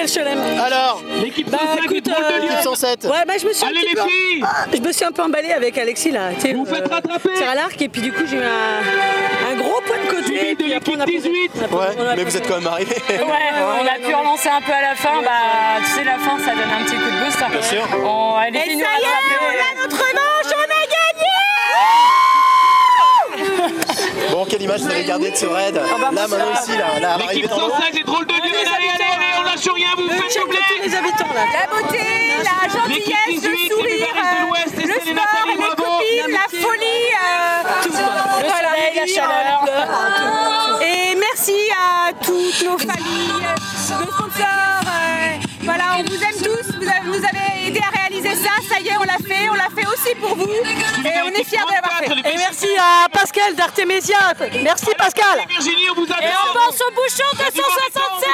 Pascal Cholem. Alors, L'équipe Bah 105 écoute, est drôle de l'équipe Lyon. 107. ouais, bah je me suis Allez les filles, je me suis un peu emballée avec Alexis là. Tu sais, vous faites rattraper. tir à l'arc et puis du coup j'ai eu un gros point de côté. Suivi Et de puis après, l'équipe 18. Ouais, mais vous êtes quand même arrivé. Ouais, on a pu relancer un peu à la fin. Bah, tu sais, la fin, ça donne un petit coup de boost. Bien sûr. Les filles nous rattraper. notre revanche, on a gagné. Bon, quelle image vous avez gardé de ce raid? Là, maintenant, ici, là, à l'arrivée L'équipe dans l'eau. 105 des drôles de Lyon. Allez, on lâche rien, vous faites Check doubler. tous les habitants là. La beauté, la L'équipe gentillesse, 18, le c'est sourire, Bibarris de l'Ouest, le Estelle et sport, Nathalie, les bravo. copines, la folie, Le soleil, la chaleur. Et merci à toutes nos familles, nos sponsors. Voilà, on vous aime tous. Vous avez aidé à réaliser ça. Ça y est, on l'a fait aussi pour vous. Et on est fiers de l'avoir fait. Et merci à Pascal d'Artémésia. Merci Pascal. Virginie, on vous a Et on pense au bouchon 267.